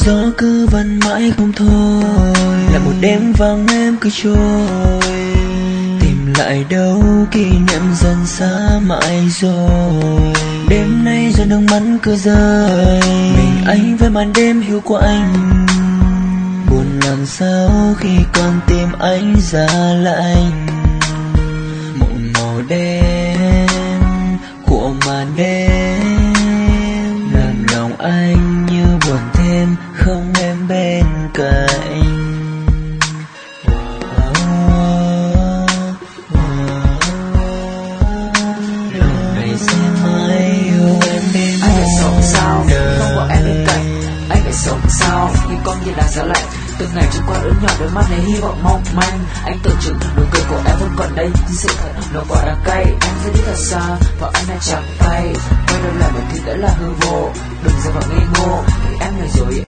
gió cứ vẫn mãi không thôi, là một đêm vắng em cứ trôi, tìm lại đâu kỷ niệm dần xa mãi rồi. Đêm nay rồi nước mắt cứ rơi, mình anh với màn đêm hiu của anh, buồn làm sao khi con tim anh giá lạnh. Mộng màu đen của màn đêm làm lòng anh như buồn thêm không em bên cạnh. Lòng này sẽ mãi yêu em bên anh phải sống sao không có em bên cạnh, anh phải sống sao khi con như đang giá lạnh. Từng ngày trôi qua ướt nhòa đôi mắt này hy vọng mong manh, anh tưởng chừng nụ cười của em vẫn còn đây, nhưng sự thật nó quả đắng cay. Em sẽ đi thật xa và anh đang chẳng tay, quay đầu lại một thứ đã là hư vô, đừng rơi vào ngây ngô khi em này rồi.